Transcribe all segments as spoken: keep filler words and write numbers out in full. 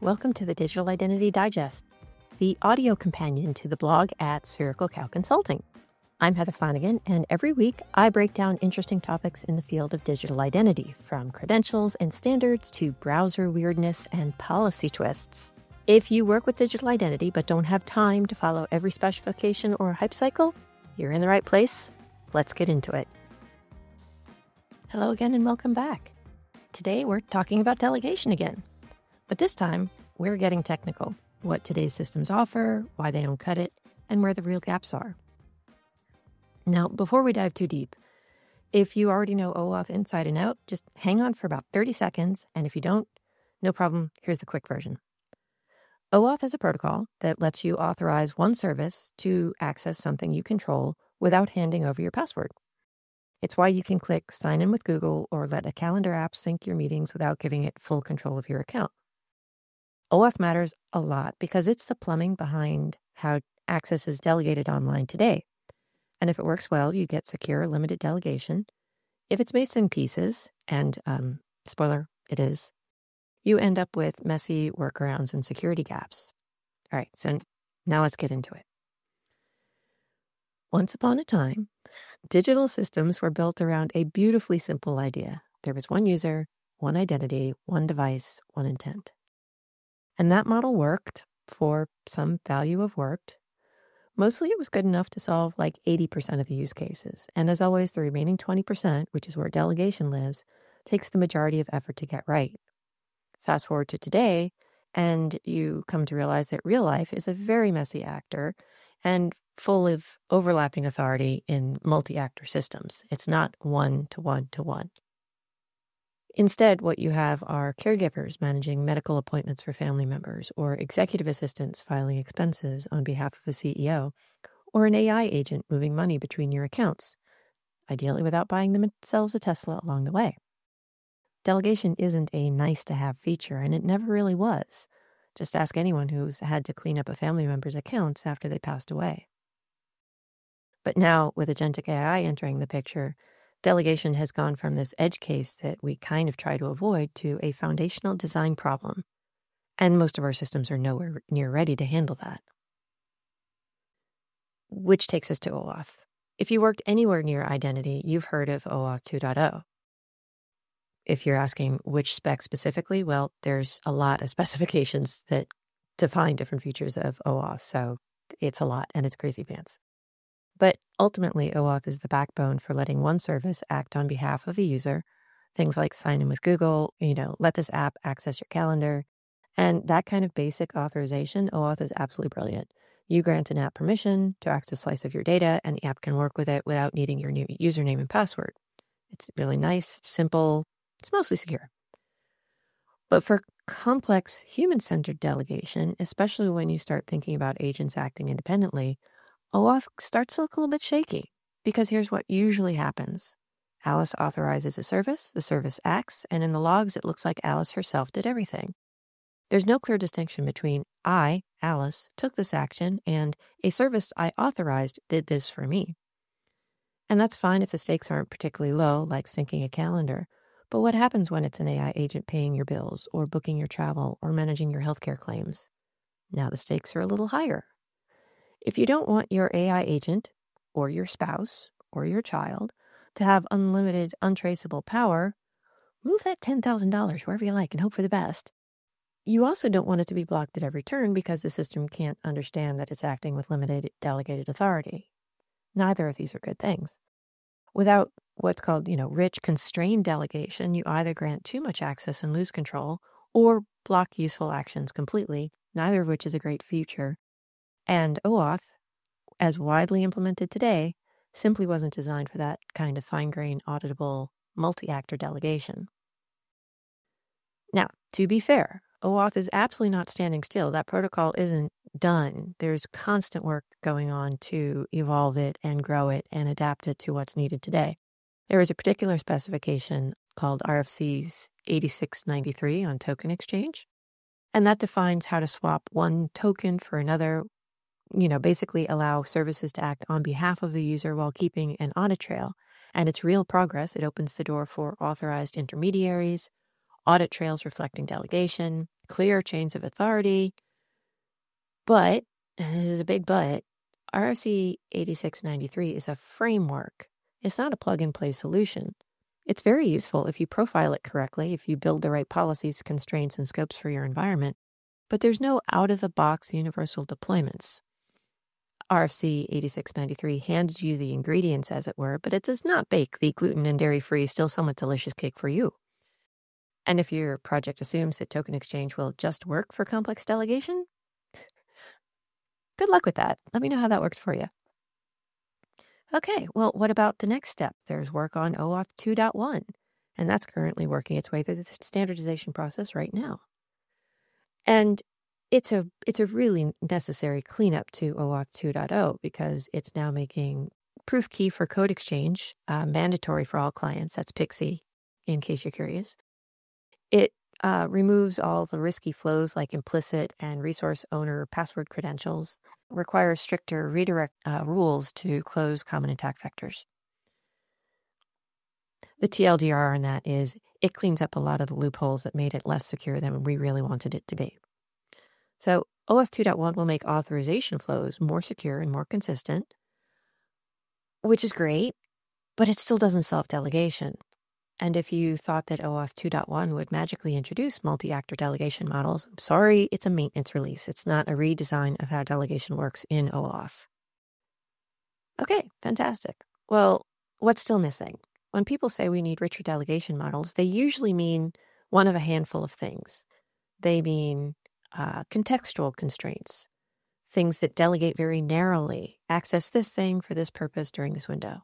Welcome to the Digital Identity Digest, the audio companion to the blog at Spherical Cow Consulting. I'm Heather Flanagan, and every week I break down interesting topics in the field of digital identity, from credentials and standards to browser weirdness and policy twists. If you work with digital identity but don't have time to follow every specification or hype cycle, you're in the right place. Let's get into it. Hello again and welcome back. Today we're talking about delegation again. But this time, we're getting technical. What today's systems offer, why they don't cut it, and where the real gaps are. Now, before we dive too deep, if you already know OAuth inside and out, just hang on for about thirty seconds, and if you don't, no problem, here's the quick version. OAuth is a protocol that lets you authorize one service to access something you control without handing over your password. It's why you can click Sign in with Google or let a calendar app sync your meetings without giving it full control of your account. OAuth matters a lot because it's the plumbing behind how access is delegated online today. And if it works well, you get secure, limited delegation. If it's based in pieces, and um, spoiler, it is, you end up with messy workarounds and security gaps. All right, so now let's get into it. Once upon a time, digital systems were built around a beautifully simple idea. There was one user, one identity, one device, one intent. And that model worked for some value of worked. Mostly it was good enough to solve like eighty percent of the use cases. And as always, the remaining twenty percent, which is where delegation lives, takes the majority of effort to get right. Fast forward to today, and you come to realize that real life is a very messy actor and full of overlapping authority in multi-actor systems. It's not one-to-one-to-one. Instead, what you have are caregivers managing medical appointments for family members, or executive assistants filing expenses on behalf of the C E O, or an A I agent moving money between your accounts, ideally without buying themselves a Tesla along the way. Delegation isn't a nice-to-have feature, and it never really was. Just ask anyone who's had to clean up a family member's accounts after they passed away. But now, with agentic A I entering the picture, delegation has gone from this edge case that we kind of try to avoid to a foundational design problem. And most of our systems are nowhere near ready to handle that. Which takes us to OAuth. If you worked anywhere near identity, you've heard of OAuth two point oh. If you're asking which spec specifically, well, there's a lot of specifications that define different features of OAuth, so it's a lot and it's crazy pants. But ultimately, OAuth is the backbone for letting one service act on behalf of a user. Things like sign in with Google, you know, let this app access your calendar. And that kind of basic authorization, OAuth is absolutely brilliant. You grant an app permission to access a slice of your data, and the app can work with it without needing your new username and password. It's really nice, simple, it's mostly secure. But for complex human-centered delegation, especially when you start thinking about agents acting independently, OAuth starts to look a little bit shaky, because here's what usually happens. Alice authorizes a service, the service acts, and in the logs it looks like Alice herself did everything. There's no clear distinction between I, Alice, took this action and a service I authorized did this for me. And that's fine if the stakes aren't particularly low, like syncing a calendar. But what happens when it's an A I agent paying your bills, or booking your travel, or managing your healthcare claims? Now the stakes are a little higher. If you don't want your A I agent, or your spouse, or your child to have unlimited, untraceable power, move that ten thousand dollars wherever you like and hope for the best. You also don't want it to be blocked at every turn because the system can't understand that it's acting with limited delegated authority. Neither of these are good things. Without what's called, you know, rich, constrained delegation, you either grant too much access and lose control, or block useful actions completely, neither of which is a great feature. And OAuth, as widely implemented today, simply wasn't designed for that kind of fine-grained, auditable, multi-actor delegation. Now, to be fair, OAuth is absolutely not standing still. That protocol isn't done. There's constant work going on to evolve it and grow it and adapt it to what's needed today. There is a particular specification called R F C eighty-six ninety-three on token exchange, and that defines how to swap one token for another, you know, basically allow services to act on behalf of the user while keeping an audit trail. And it's real progress. It opens the door for authorized intermediaries, audit trails reflecting delegation, clear chains of authority. But, and this is a big but, R F C eighty-six ninety-three is a framework. It's not a plug-and-play solution. It's very useful if you profile it correctly, if you build the right policies, constraints, and scopes for your environment. But there's no out-of-the-box universal deployments. R F C eighty-six ninety-three hands you the ingredients, as it were, but it does not bake the gluten and dairy-free, still somewhat delicious cake for you. And if your project assumes that token exchange will just work for complex delegation, good luck with that. Let me know how that works for you. Okay, well, what about the next step? There's work on OAuth two point one, and that's currently working its way through the standardization process right now. And it's a it's a really necessary cleanup to OAuth two point oh because it's now making proof key for code exchange uh, mandatory for all clients. That's P X E, in case you're curious. It uh, removes all the risky flows like implicit and resource owner password credentials, requires stricter redirect uh, rules to close common attack vectors. The T L D R on that is it cleans up a lot of the loopholes that made it less secure than we really wanted it to be. So OAuth two point one will make authorization flows more secure and more consistent, which is great, but it still doesn't solve delegation. And if you thought that OAuth two point one would magically introduce multi-actor delegation models, I'm sorry, it's a maintenance release. It's not a redesign of how delegation works in OAuth. Okay, fantastic. Well, what's still missing? When people say we need richer delegation models, they usually mean one of a handful of things. They mean uh, contextual constraints, things that delegate very narrowly, access this thing for this purpose during this window.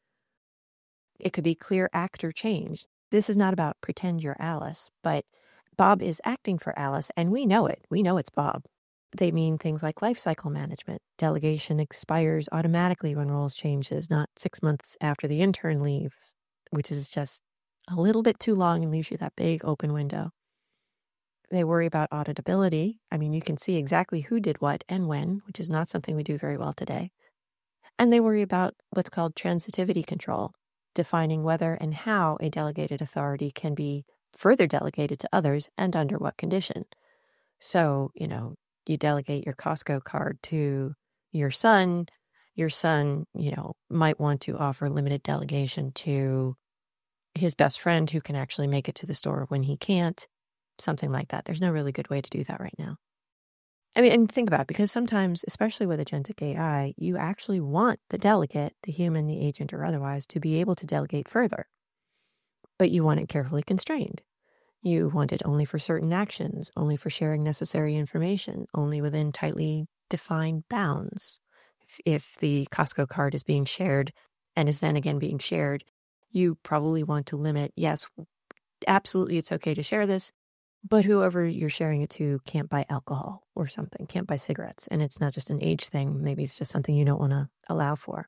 It could be clear actor change. This is not about pretend you're Alice, but Bob is acting for Alice, and we know it. We know it's Bob. They mean things like lifecycle management. Delegation expires automatically when roles changes, not six months after the intern leave, which is just a little bit too long and leaves you that big open window. They worry about auditability. I mean, you can see exactly who did what and when, which is not something we do very well today. And they worry about what's called transitivity control, defining whether and how a delegated authority can be further delegated to others and under what condition. So, you know, you delegate your Costco card to your son. Your son, you know, might want to offer limited delegation to his best friend who can actually make it to the store when he can't, something like that. There's no really good way to do that right now. I mean, and think about it, because sometimes, especially with agentic A I, you actually want the delegate, the human, the agent, or otherwise, to be able to delegate further. But you want it carefully constrained. You want it only for certain actions, only for sharing necessary information, only within tightly defined bounds. If, if the Costco card is being shared and is then again being shared, you probably want to limit, yes, absolutely it's okay to share this, but whoever you're sharing it to can't buy alcohol or something, can't buy cigarettes. And it's not just an age thing. Maybe it's just something you don't want to allow for.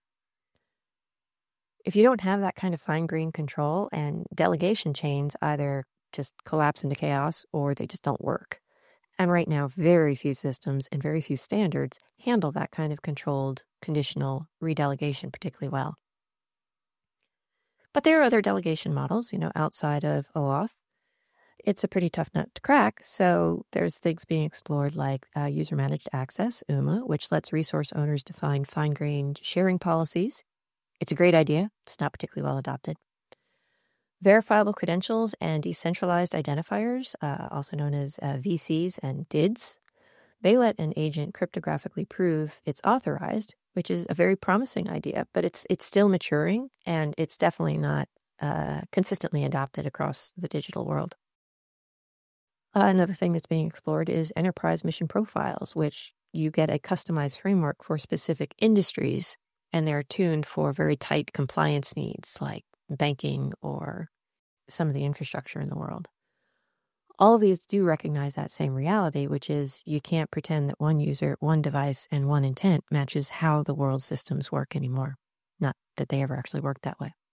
If you don't have that kind of fine-grained control, and delegation chains either just collapse into chaos or they just don't work. And right now, very few systems and very few standards handle that kind of controlled, conditional redelegation particularly well. But there are other delegation models, you know, outside of OAuth. It's a pretty tough nut to crack, so there's things being explored like uh, user-managed access, U M A, which lets resource owners define fine-grained sharing policies. It's a great idea. It's not particularly well adopted. Verifiable credentials and decentralized identifiers, uh, also known as uh, V Cs and D I Ds, they let an agent cryptographically prove it's authorized, which is a very promising idea, but it's it's still maturing, and it's definitely not uh, consistently adopted across the digital world. Uh, another thing that's being explored is enterprise mission profiles, which you get a customized framework for specific industries, and they're tuned for very tight compliance needs like banking or some of the infrastructure in the world. All of these do recognize that same reality, which is you can't pretend that one user, one device, and one intent matches how the world's systems work anymore. Not that they ever actually worked that way.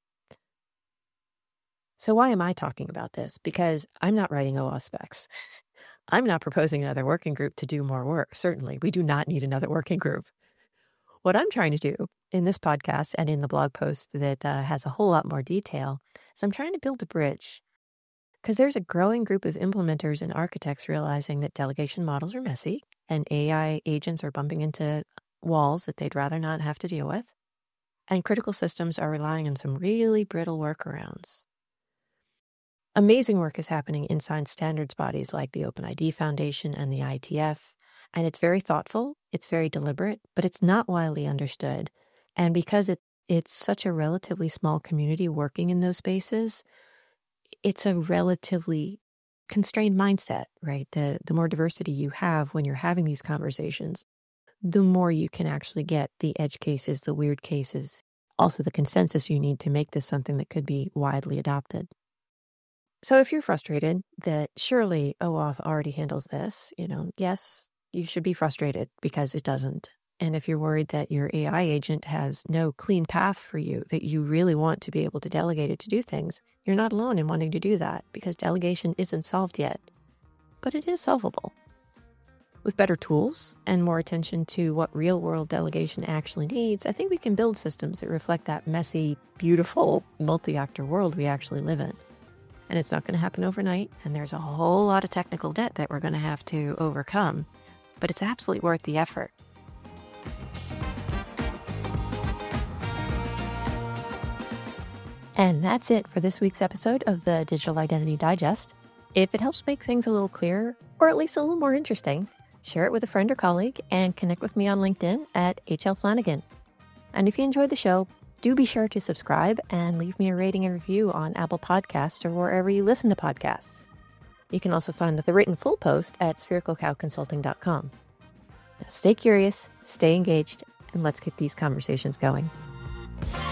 So why am I talking about this? Because I'm not writing OAuth specs. I'm not proposing another working group to do more work. Certainly, we do not need another working group. What I'm trying to do in this podcast and in the blog post that uh, has a whole lot more detail is I'm trying to build a bridge Because there's a growing group of implementers and architects realizing that delegation models are messy and A I agents are bumping into walls that they'd rather not have to deal with. And critical systems are relying on some really brittle workarounds. Amazing work is happening inside standards bodies like the OpenID Foundation and the I E T F, and it's very thoughtful, it's very deliberate, but it's not widely understood. And because it, it's such a relatively small community working in those spaces, it's a relatively constrained mindset, right? The, the more diversity you have when you're having these conversations, the more you can actually get the edge cases, the weird cases, also the consensus you need to make this something that could be widely adopted. So if you're frustrated that surely OAuth already handles this, you know, yes, you should be frustrated because it doesn't. And if you're worried that your A I agent has no clean path for you, that you really want to be able to delegate it to do things, you're not alone in wanting to do that because delegation isn't solved yet. But it is solvable. With better tools and more attention to what real-world delegation actually needs, I think we can build systems that reflect that messy, beautiful, multi-actor world we actually live in. And it's not going to happen overnight, and there's a whole lot of technical debt that we're going to have to overcome, but it's absolutely worth the effort. And that's it for this week's episode of the Digital Identity Digest. If it helps make things a little clearer, or at least a little more interesting, share it with a friend or colleague and connect with me on LinkedIn at H L Flanagan. And if you enjoyed the show, do be sure to subscribe and leave me a rating and review on Apple Podcasts or wherever you listen to podcasts. You can also find the written full post at spherical cow consulting dot com. Now stay curious, stay engaged, and let's get these conversations going.